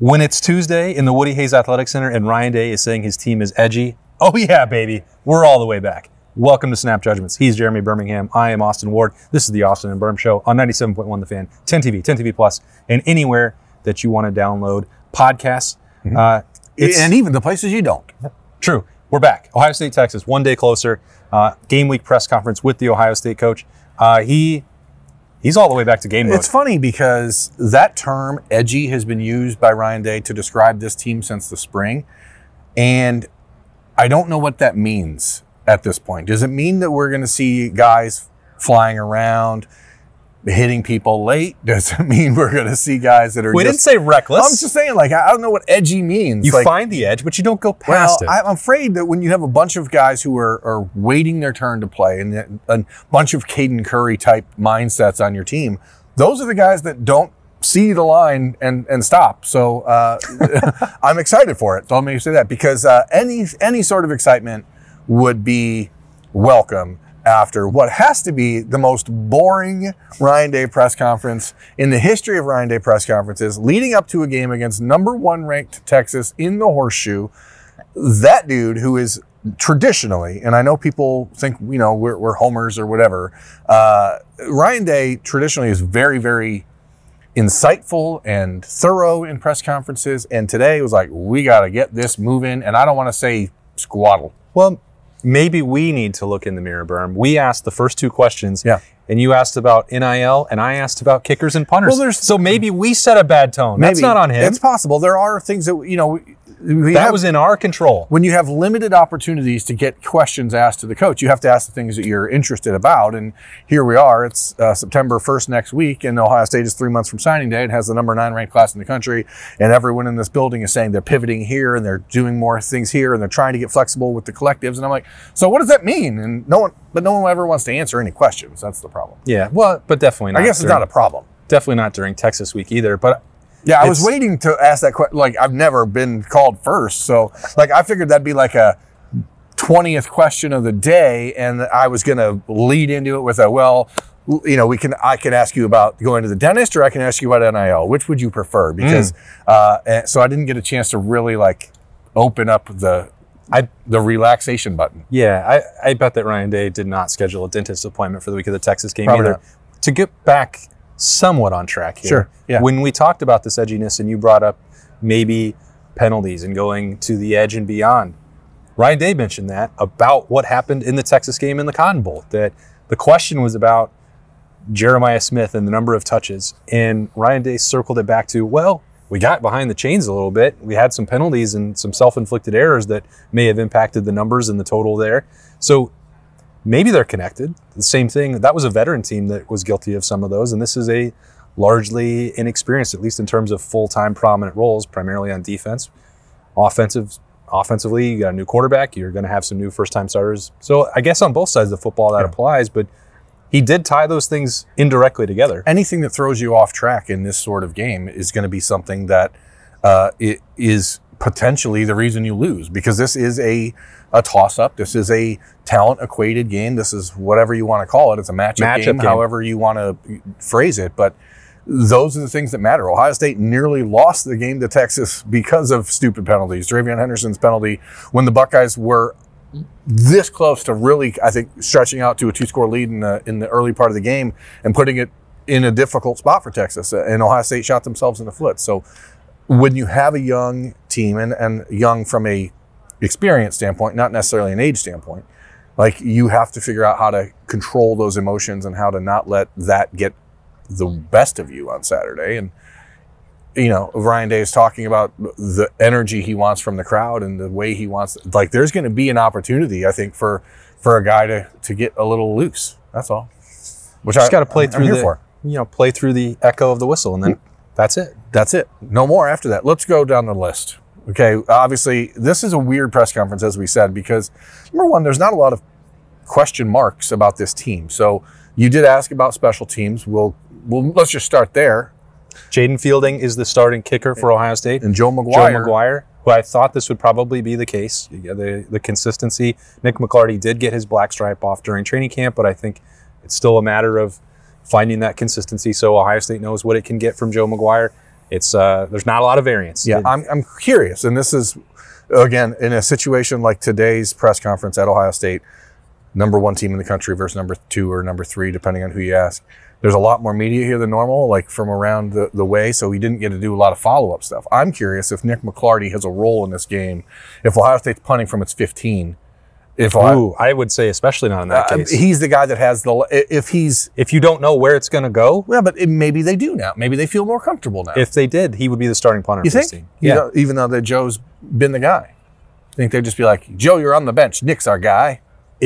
When it's Tuesday in the Woody Hayes Athletic Center and Ryan Day is saying his team is edgy, oh yeah, baby, we're all the way back. Welcome to Snap Judgments. He's Jeremy Birmingham. I am Austin Ward. This is the Austin and Birm Show on 97.1 The Fan, 10 TV Plus, and anywhere that you want to download podcasts. And even the places you don't. True. We're back. Ohio State, Texas, one day closer. Game week press conference with the Ohio State coach. He's all the way back to game mode. It's funny because that term, edgy, has been used by Ryan Day to describe this team since the spring. And I don't know what that means at this point. Does it mean that we're going to see guys flying around, hitting people late? Does it mean we're going to see guys that are We didn't say reckless. I'm just saying, I don't know what edgy means. You find the edge, but you don't go past it. I'm afraid that when you have a bunch of guys who are waiting their turn to play and a bunch of Caden Curry type mindsets on your team, those are the guys that don't see the line and stop. So I'm excited for it. So let me say that because any sort of excitement would be welcome after what has to be the most boring Ryan Day press conference in the history of Ryan Day press conferences, leading up to a game against number 1 ranked Texas in the Horseshoe. That dude who is traditionally, and I know people think, we're homers or whatever, Ryan Day traditionally is very, very insightful and thorough in press conferences. And today it was like, we got to get this moving. And I don't want to say squaddle. Well, maybe we need to look in the mirror, Berm. We asked the first 2 questions, and you asked about NIL, and I asked about kickers and punters. Well, so maybe we set a bad tone. That's not on him. It's possible. There are things that, that was in our control. When you have limited opportunities to get questions asked to the coach, you have to ask the things that you're interested about. And here we are. It's September 1st next week, and Ohio State is 3 months from signing day. It has the number 9 ranked class in the country, and everyone in this building is saying they're pivoting here and they're doing more things here and they're trying to get flexible with the collectives. And I'm like, so what does that mean? And no one ever wants to answer any questions. That's the problem. Yeah, well, but definitely not. I guess it's not a problem. Definitely not during Texas week either. But yeah, I was waiting to ask that question. I've never been called first. So, I figured that'd be like a 20th question of the day. And I was going to lead into it with I can ask you about going to the dentist or I can ask you about NIL. Which would you prefer? Because, so I didn't get a chance to really open up the relaxation button. Yeah, I bet that Ryan Day did not schedule a dentist appointment for the week of the Texas game Probably either. not. To get back somewhat on track here. Sure. Yeah. When we talked about this edginess and you brought up maybe penalties and going to the edge and beyond, Ryan Day mentioned that about what happened in the Texas game in the Cotton Bowl, that the question was about Jeremiah Smith and the number of touches. And Ryan Day circled it back to, we got behind the chains a little bit. We had some penalties and some self-inflicted errors that may have impacted the numbers and the total there. So maybe they're connected. The same thing. That was a veteran team that was guilty of some of those, and this is a largely inexperienced, at least in terms of full-time prominent roles, primarily on defense. Offensively, you got a new quarterback. You're going to have some new first-time starters. So I guess on both sides of the football that applies, but he did tie those things indirectly together. Anything that throws you off track in this sort of game is going to be something that it is potentially the reason you lose, because this is a toss-up. This is a talent-equated game. This is whatever you want to call it. It's a matchup game, however you want to phrase it. But those are the things that matter. Ohio State nearly lost the game to Texas because of stupid penalties. Dravion Henderson's penalty, when the Buckeyes were this close to really, I think, stretching out to a 2-score lead in the early part of the game and putting it in a difficult spot for Texas. And Ohio State shot themselves in the foot. So when you have a young team, and young from a experience standpoint, not necessarily an age standpoint, you have to figure out how to control those emotions and how to not let that get the best of you on Saturday. And, Ryan Day is talking about the energy he wants from the crowd and the way he wants, there's going to be an opportunity, I think, for a guy to get a little loose. That's all. Which I just got to play through play through the echo of the whistle, and then that's it. That's it. No more after that. Let's go down the list. Okay, obviously, this is a weird press conference, as we said, because, number one, there's not a lot of question marks about this team. So you did ask about special teams. Let's just start there. Jaden Fielding is the starting kicker for Ohio State. And Joe McGuire, who I thought this would probably be the case. The consistency. Nick McClarty did get his black stripe off during training camp, but I think it's still a matter of finding that consistency so Ohio State knows what it can get from Joe McGuire. It's there's not a lot of variance. Yeah, I'm curious, and this is, again, in a situation like today's press conference at Ohio State, number 1 team in the country versus number 2 or number 3, depending on who you ask. There's a lot more media here than normal, like from around the way, so he didn't get to do a lot of follow-up stuff. I'm curious if Nick McClarty has a role in this game. If Ohio State's punting from its 15, I would say especially not in that case. He's the guy that has if you don't know where it's going to go. Yeah, but maybe they do now. Maybe they feel more comfortable now. If they did, he would be the starting punter you for this think? team. Yeah. Even though Joe's been the guy. I think they'd just be like, Joe, you're on the bench. Nick's our guy.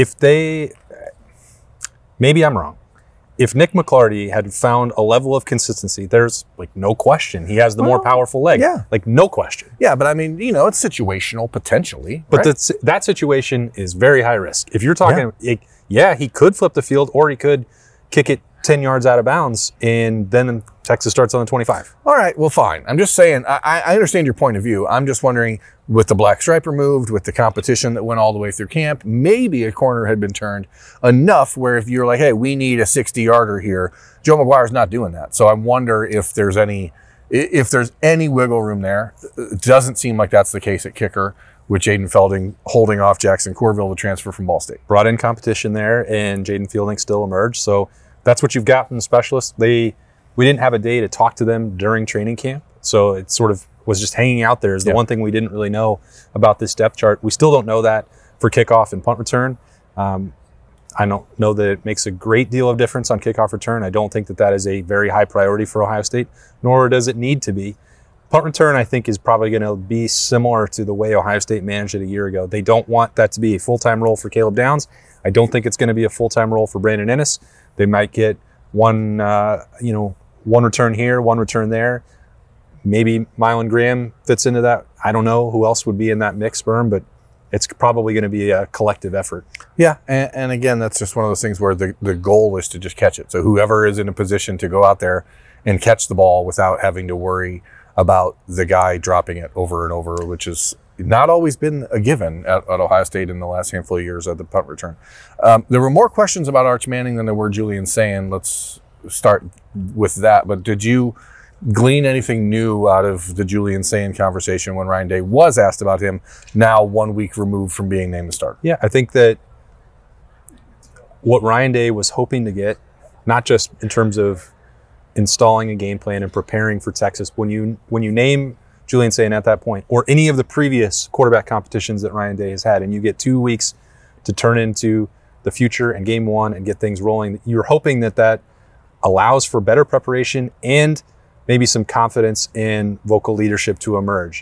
Maybe I'm wrong. If Nick McClarty had found a level of consistency, there's like no question. He has the more powerful leg. Yeah. Like no question. Yeah, but I mean, it's situational potentially. But right? that situation is very high risk. If you're talking, he could flip the field or he could kick it 10 yards out of bounds and then Texas starts on the 25. All right, well, fine. I'm just saying, I understand your point of view. I'm just wondering, with the black stripe removed, with the competition that went all the way through camp, maybe a corner had been turned enough where if you're like, hey, we need a 60-yarder here, Joe McGuire's not doing that. So I wonder if there's any wiggle room there. It doesn't seem like that's the case at kicker, with Jaden Felding holding off Jackson Corville to transfer from Ball State. Brought in competition there, and Jaden Fielding still emerged. So that's what you've got from the specialists. We didn't have a day to talk to them during training camp, so it sort of was just hanging out there is the one thing we didn't really know about this depth chart. We still don't know that for kickoff and punt return. I don't know that it makes a great deal of difference on kickoff return. I don't think that is a very high priority for Ohio State, nor does it need to be. Punt return, I think, is probably going to be similar to the way Ohio State managed it a year ago. They don't want that to be a full-time role for Caleb Downs. I don't think it's going to be a full-time role for Brandon Ennis. They might get one return here, one return there. Maybe Mylan Graham fits into that. I don't know who else would be in that mix, Berm, but it's probably going to be a collective effort. Yeah, and again, that's just one of those things where the goal is to just catch it. So whoever is in a position to go out there and catch the ball without having to worry about the guy dropping it over and over, which has not always been a given at Ohio State in the last handful of years at the punt return. There were more questions about Arch Manning than there were Julian Sayin. Let's start with that. But did you glean anything new out of the Julian Sayin conversation when Ryan Day was asked about him, now 1 week removed from being named the starter? Yeah, I think that what Ryan Day was hoping to get, not just in terms of installing a game plan and preparing for Texas, when you name Julian Sayin at that point, or any of the previous quarterback competitions that Ryan Day has had, and you get 2 weeks to turn into the future and game one and get things rolling, you're hoping that allows for better preparation and maybe some confidence in vocal leadership to emerge.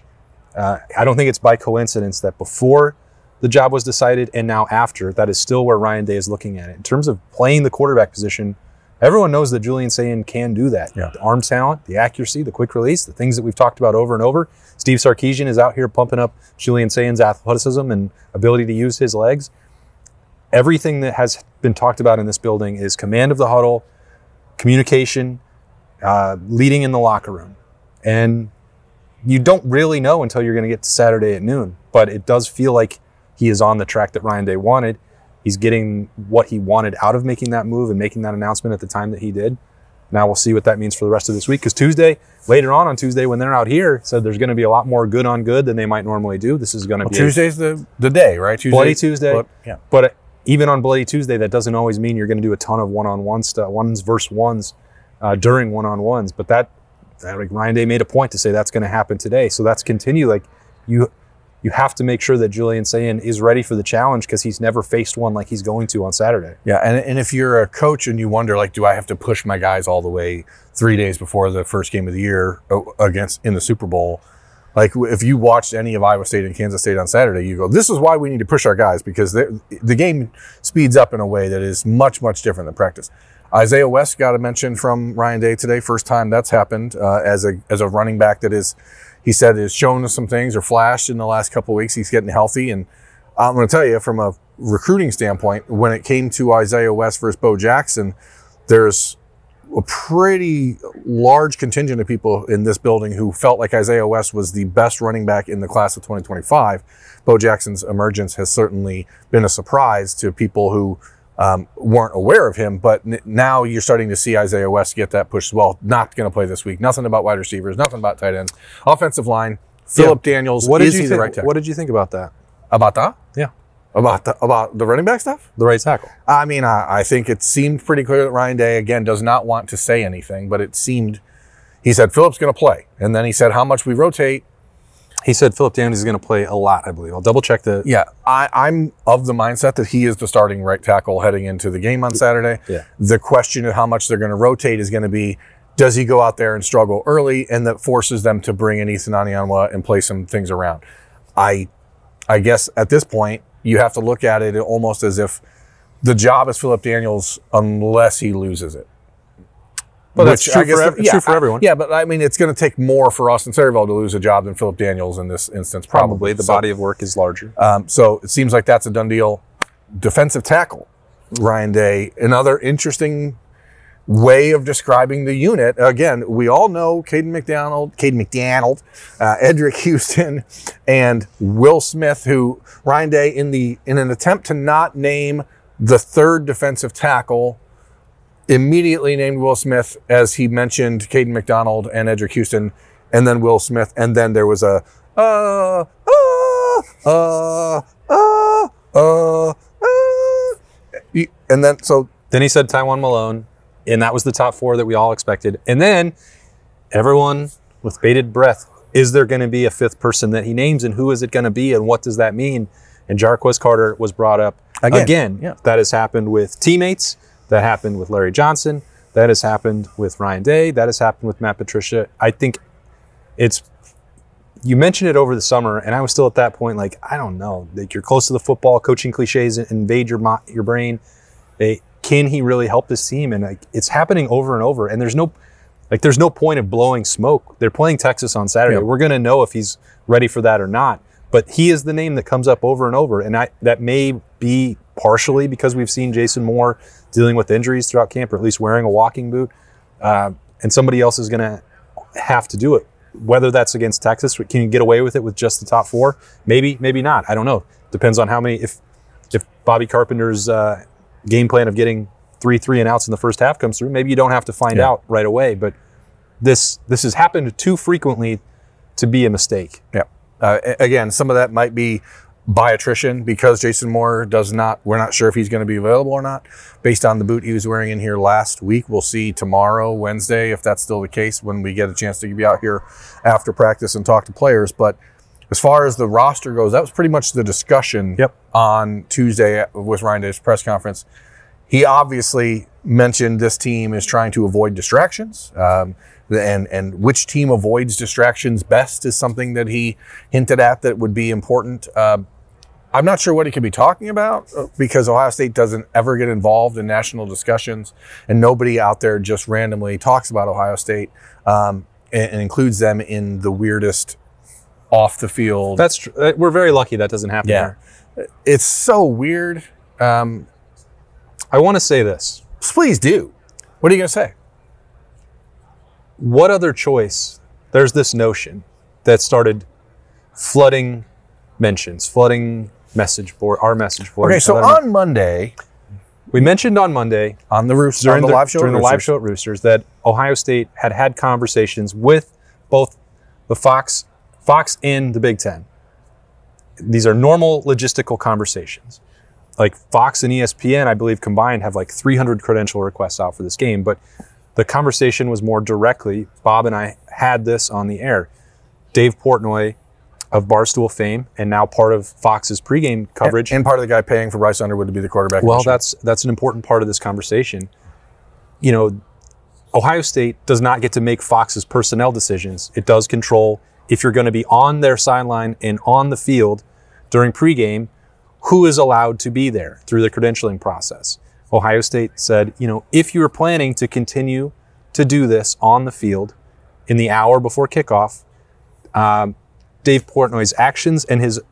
I don't think it's by coincidence that before the job was decided and now after, that is still where Ryan Day is looking at it. In terms of playing the quarterback position, everyone knows that Julian Sayin can do that. Yeah. The arm talent, the accuracy, the quick release, the things that we've talked about over and over. Steve Sarkisian is out here pumping up Julian Sayin's athleticism and ability to use his legs. Everything that has been talked about in this building is command of the huddle, communication, leading in the locker room. And you don't really know until you're going to get to Saturday at noon. But it does feel like he is on the track that Ryan Day wanted. He's getting what he wanted out of making that move and making that announcement at the time that he did. Now we'll see what that means for the rest of this week. Because later on Tuesday, when they're out here, said there's going to be a lot more good on good than they might normally do. This is going to be Tuesday's the day, right? Bloody Tuesday. Yeah. But even on Bloody Tuesday, that doesn't always mean you're going to do a ton of one-on-one stuff, ones versus ones during one-on-ones. But that Ryan Day made a point to say that's going to happen today. So that's continue. Like you have to make sure that Julian Sayin is ready for the challenge because he's never faced one like he's going to on Saturday. Yeah, and if you're a coach and you wonder, like, do I have to push my guys all the way 3 days before the first game of the year in the Super Bowl? Like, if you watched any of Iowa State and Kansas State on Saturday, you go, this is why we need to push our guys, because the game speeds up in a way that is much, much different than practice. Isaiah West got a mention from Ryan Day today. First time that's happened as a running back that is, he said, has shown us some things or flashed in the last couple of weeks. He's getting healthy. And I'm going to tell you, from a recruiting standpoint, when it came to Isaiah West versus Bo Jackson, there's a pretty large contingent of people in this building who felt like Isaiah West was the best running back in the class of 2025. Bo Jackson's emergence has certainly been a surprise to people who weren't aware of him. But now you're starting to see Isaiah West get that push as well. Not going to play this week. Nothing about wide receivers. Nothing about tight ends. Offensive line. Philip Daniels. Is he the right tackle? What did you think about that? About that? Yeah. About the running back stuff? The right tackle. I mean, I think it seemed pretty clear that Ryan Day, again, does not want to say anything, but it seemed, he said, Philip's going to play. And then he said how much we rotate. He said Philip Daniels is going to play a lot, I believe. I'll double check the... Yeah, I'm of the mindset that he is the starting right tackle heading into the game on Saturday. Yeah. The question of how much they're going to rotate is going to be, does he go out there and struggle early, and that forces them to bring in Ethan Anianwa and play some things around. I guess at this point, you have to look at it almost as if the job is Philip Daniels unless he loses it. Well, that's true, true for everyone. Yeah, but I mean, it's going to take more for Austin Saraville to lose a job than Philip Daniels in this instance, probably. The body of work is larger. So it seems like that's a done deal. Defensive tackle, Ryan Day, another interesting way of describing the unit. Again, we all know Caden McDonald, Edric Houston, and Will Smith, who Ryan Day, in an attempt to not name the third defensive tackle, immediately named Will Smith as he mentioned Caden McDonald and Edric Houston, and then Will Smith, and then there was a and then so then he said Tywone Malone, and that was the top four that we all expected. And then everyone with bated breath, is there going to be a fifth person that he names, and who is it going to be, and what does that mean? And Jarquez Carter was brought up again. Yeah. That has happened with teammates. That happened with Larry Johnson. That has happened with Ryan Day. That has happened with Matt Patricia. I think you mentioned it over the summer, and I was still at that point like, I don't know. Like, you're close to the football. Coaching cliches invade your brain. Can he really help this team? And it's happening over and over. And there's no point of blowing smoke. They're playing Texas on Saturday. Yeah. We're going to know if he's ready for that or not. But he is the name that comes up over and over. And that may be partially because we've seen Jason Moore dealing with injuries throughout camp, or at least wearing a walking boot. And somebody else is going to have to do it. Whether that's against Texas, can you get away with it with just the top four? Maybe, maybe not. I don't know. Depends on how many. If Bobby Carpenter's game plan of getting 3 and outs in the first half comes through, maybe you don't have to find out right away. But this has happened too frequently to be a mistake. Yeah. Again, some of that might be by attrition because Jason Moore we're not sure if he's going to be available or not based on the boot he was wearing in here last week. We'll see tomorrow, Wednesday, if that's still the case when we get a chance to be out here after practice and talk to players. But as far as the roster goes, that was pretty much the discussion on Tuesday with Ryan Day's press conference. He obviously mentioned this team is trying to avoid distractions. And which team avoids distractions best is something that he hinted at that would be important. I'm not sure what he could be talking about because Ohio State doesn't ever get involved in national discussions, and nobody out there just randomly talks about Ohio State and includes them in the weirdest off the field. That's true. We're very lucky that doesn't happen here. It's so weird. I want to say this. Please do. What are you going to say? What other choice? There's this notion that started flooding mentions, flooding our message board. Okay, so on Monday, we mentioned on Monday on the Roosters during the live show at Roosters that Ohio State had conversations with both the Fox and the Big Ten. These are normal logistical conversations. Like Fox and ESPN, I believe combined have like 300 credential requests out for this game, but the conversation was more directly. Bob and I had this on the air. Dave Portnoy of Barstool fame and now part of Fox's pregame coverage. And part of the guy paying for Bryce Underwood to be the quarterback. Well, that's an important part of this conversation. You know, Ohio State does not get to make Fox's personnel decisions. It does control if you're going to be on their sideline and on the field during pregame, who is allowed to be there through the credentialing process. Ohio State said, if you're planning to continue to do this on the field in the hour before kickoff, Dave Portnoy's actions and his,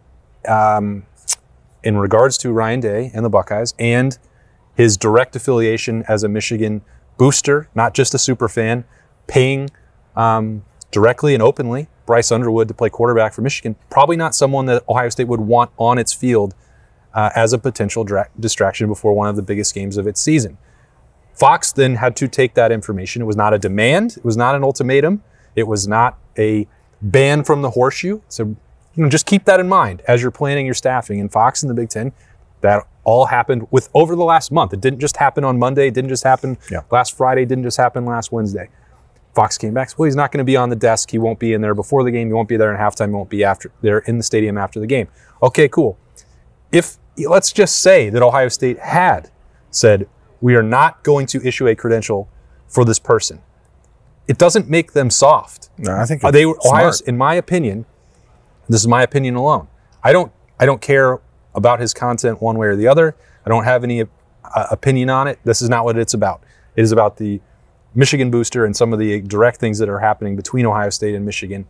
in regards to Ryan Day and the Buckeyes, and his direct affiliation as a Michigan booster, not just a super fan, paying directly and openly Bryce Underwood to play quarterback for Michigan, probably not someone that Ohio State would want on its field as a potential distraction before one of the biggest games of its season. Fox then had to take that information. It was not a demand. It was not an ultimatum. It was not a ban from the horseshoe. So just keep that in mind as you're planning your staffing. And Fox and the Big Ten, that all happened over the last month. It didn't just happen on Monday. It didn't just happen last Friday. It didn't just happen last Wednesday. Fox came back. Well, he's not going to be on the desk. He won't be in there before the game. He won't be there in halftime. He won't be there in the stadium after the game. Okay, cool. Let's just say that Ohio State had said, we are not going to issue a credential for this person. It doesn't make them soft. No, I think Ohio, in my opinion, this is my opinion alone. I don't care about his content one way or the other. I don't have any opinion on it. This is not what it's about. It is about the Michigan booster and some of the direct things that are happening between Ohio State and Michigan.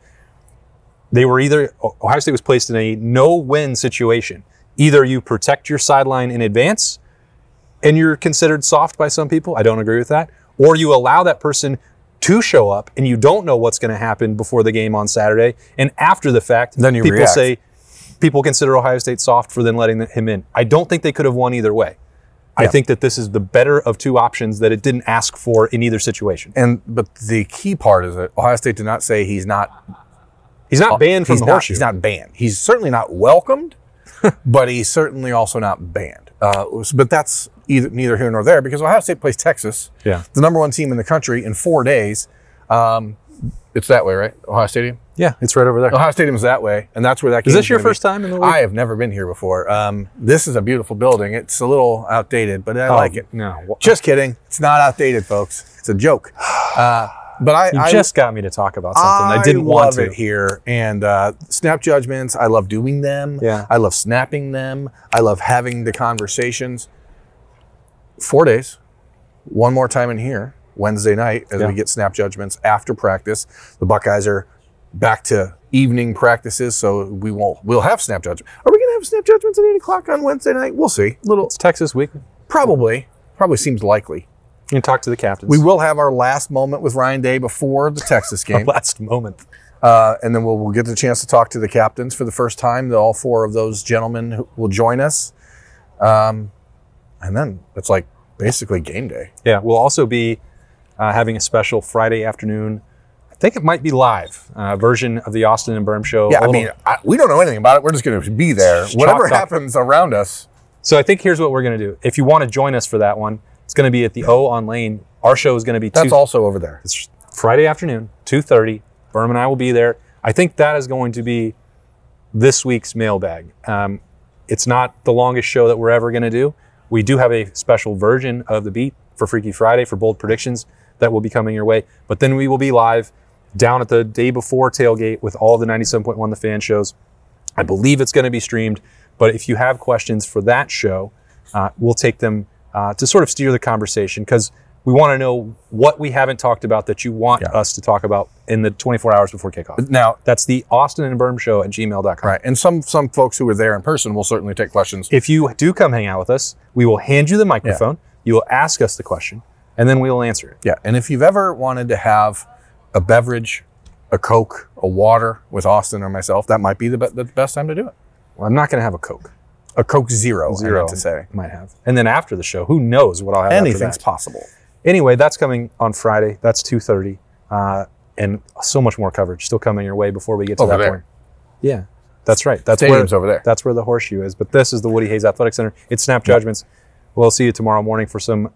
Ohio State was placed in a no-win situation. Either you protect your sideline in advance and you're considered soft by some people. I don't agree with that. Or you allow that person to show up and you don't know what's going to happen before the game on Saturday. And after the fact, then you people react. People consider Ohio State soft for then letting him in. I don't think they could have won either way. I think that this is the better of two options that it didn't ask for in either situation. But the key part is that Ohio State did not say he's not banned from the horseshoe. He's not banned. He's certainly not welcomed, but he's certainly also not banned. But that's neither here nor there because Ohio State plays Texas, the number one team in the country, in 4 days. It's that way, right? Ohio Stadium? Yeah, it's right over there. Ohio Stadium's that way, and that's where that game is. This your first time in the league? I have never been here before. This is a beautiful building. It's a little outdated, but I like it. No. Just kidding. It's not outdated, folks. It's a joke. But you just got me to talk about something I didn't want to. I love it here. And snap judgments, I love doing them. Yeah. I love snapping them. I love having the conversations. 4 days. One more time in here, Wednesday night, as we get snap judgments after practice. The Buckeyes are back to evening practices, so we'll have snap judgments. Are we going to have snap judgments at 8 o'clock on Wednesday night? We'll see. It's Texas week. Probably seems likely. You can talk to the captains. We will have our last moment with Ryan Day before the Texas game. Last moment. And then we'll get the chance to talk to the captains for the first time. All 4 of those gentlemen who will join us. And then it's like basically game day. Yeah, we'll also be having a special Friday afternoon, I think it might be live, version of the Austin and Berm Show. Yeah, we don't know anything about it. We're just going to be there. Whatever happens around us. So I think here's what we're going to do. If you want to join us for that one, it's going to be at the O on Lane. Our show is going to be That's also over there. It's Friday afternoon, 2:30. Berm and I will be there. I think that is going to be this week's mailbag. It's not the longest show that we're ever going to do. We do have a special version of the beat for Freaky Friday for bold predictions that will be coming your way. But then we will be live down at the day before tailgate with all the 97.1 The Fan shows. I believe it's going to be streamed. But if you have questions for that show, we'll take them to sort of steer the conversation because we want to know what we haven't talked about that you want us to talk about in the 24 hours before kickoff. Now, that's the Austin and Berm Show at gmail.com. Right. And some folks who are there in person will certainly take questions. If you do come hang out with us, we will hand you the microphone. You will ask us the question, and then we will answer it. Yeah. And if you've ever wanted to have a beverage, a Coke, a water with Austin or myself, that might be the best time to do it. Well, I'm not going to have a Coke. A Coke Zero, I meant to say. Might have. And then after the show, who knows what I'll have Anything's after that. possible. Anyway, that's coming on Friday. That's 2:30. And so much more coverage still coming your way before we get to that point. Yeah, that's right. Stadium's over there. That's where the horseshoe is. But this is the Woody Hayes Athletic Center. It's Snap Judgments. We'll see you tomorrow morning for some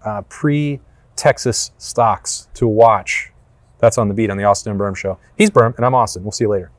pre-Texas stocks to watch. That's on the beat on the Austin and Berm Show. He's Berm, and I'm Austin. We'll see you later.